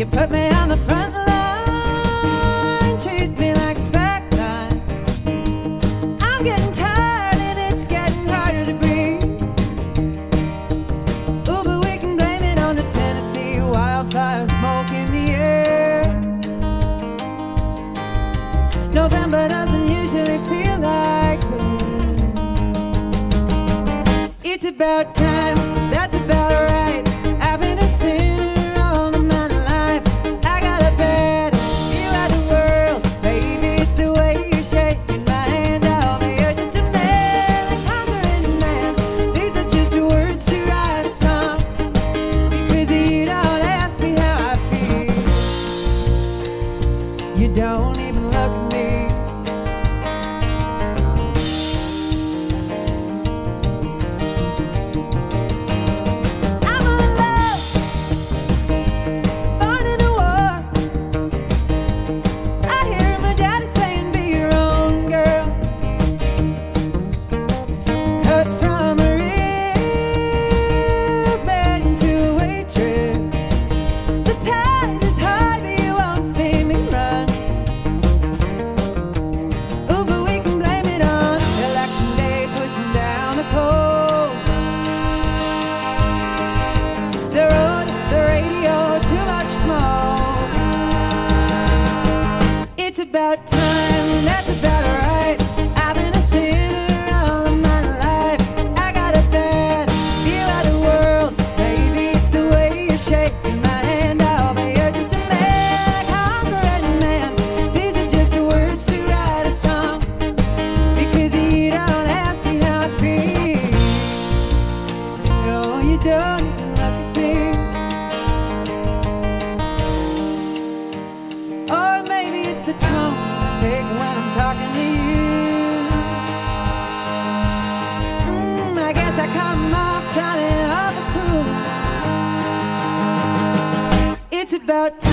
You put me on the front line, treat me like a back line. I'm getting tired and it's getting harder to breathe. Ooh, but we can blame it on the Tennessee wildfire smoke in the air. November doesn't usually feel like this. It's about time, that's about right. I've been a sinner all of my life. I got a bad view of the world. Baby, it's the way you're shaking my hand out. You're just a man, a conquering man. These are just words to write a song. Because you don't ask me how I feel. You don't even look at me. It's about time, that's about right. I've been a sinner all of my life. I got a bad view of the world. Baby, it's the way you're shaking my hand out. But you're just a man, a conquering man. These are just words to write a song. Because you don't ask me how I feel. No, you don't even look at me. Or maybe it's the tone I take when I'm talking to you. I guess I come off sounding awful cool. It's about time.